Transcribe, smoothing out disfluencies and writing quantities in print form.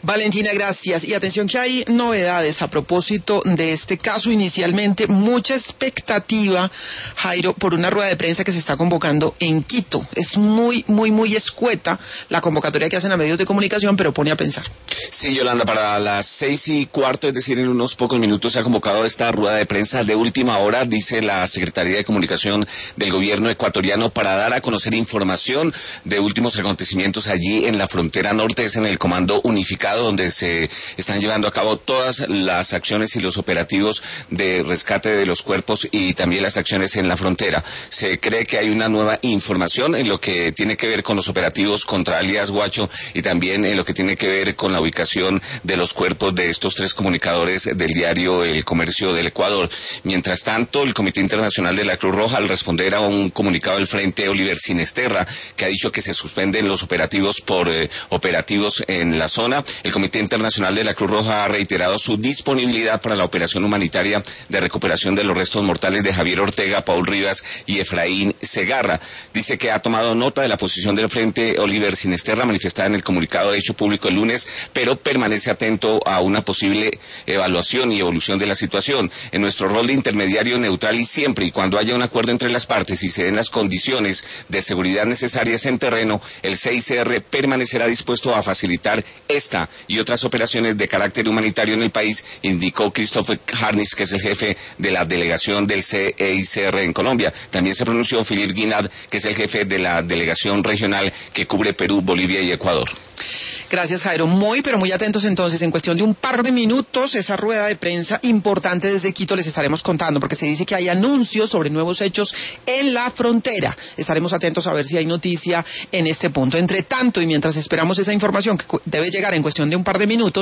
Valentina, gracias. Y atención que hay novedades a propósito de este caso. Inicialmente, mucha expectativa, Jairo, por una rueda de prensa que se está convocando en Quito. Es muy escueta la convocatoria que hacen a medios de comunicación, pero pone a pensar. Sí, Yolanda, para las 6:15, es decir, en unos pocos minutos se ha convocado esta rueda de prensa de última hora, dice la Secretaría de Comunicación del Gobierno ecuatoriano, para dar a conocer información de últimos acontecimientos allí en la frontera norte. Es en el Comando Unificado donde se están llevando a cabo todas las acciones y los operativos de rescate de los cuerpos y también las acciones en la frontera. Se cree que hay una nueva información en lo que tiene que ver con los operativos contra alias Guacho y también en lo que tiene que ver con la ubicación de los cuerpos de estos 3 comunicadores del diario El Comercio del Ecuador. Mientras tanto, el Comité Internacional de la Cruz Roja, al responder a un comunicado del Frente Oliver Sinesterra, que ha dicho que se suspenden los operativos por operativos en la zona, el Comité Internacional de la Cruz Roja ha reiterado su disponibilidad para la operación humanitaria de recuperación de los restos mortales de Javier Ortega, Paul Rivas y Efraín Segarra. Dice que ha tomado nota de la posición del Frente Oliver Sinesterra manifestada en el comunicado hecho público el lunes, pero permanece atento a una posible evaluación y evolución de la situación. En nuestro rol de intermediario neutral y siempre y cuando haya un acuerdo entre las partes y se den las condiciones de seguridad necesarias en terreno, el CICR permanecerá dispuesto a facilitar esta y otras operaciones de carácter humanitario en el país, indicó Christopher Harnis, que es el jefe de la delegación del CICR en Colombia. También se pronunció Philippe Guinard, que es el jefe de la delegación regional que cubre Perú, Bolivia y Ecuador. Gracias, Jairo. Pero muy atentos entonces. En cuestión de un par de minutos, esa rueda de prensa importante desde Quito les estaremos contando, porque se dice que hay anuncios sobre nuevos hechos en la frontera. Estaremos atentos a ver si hay noticia en este punto. Entre tanto, y mientras esperamos esa información que debe llegar en cuestión de un par de minutos,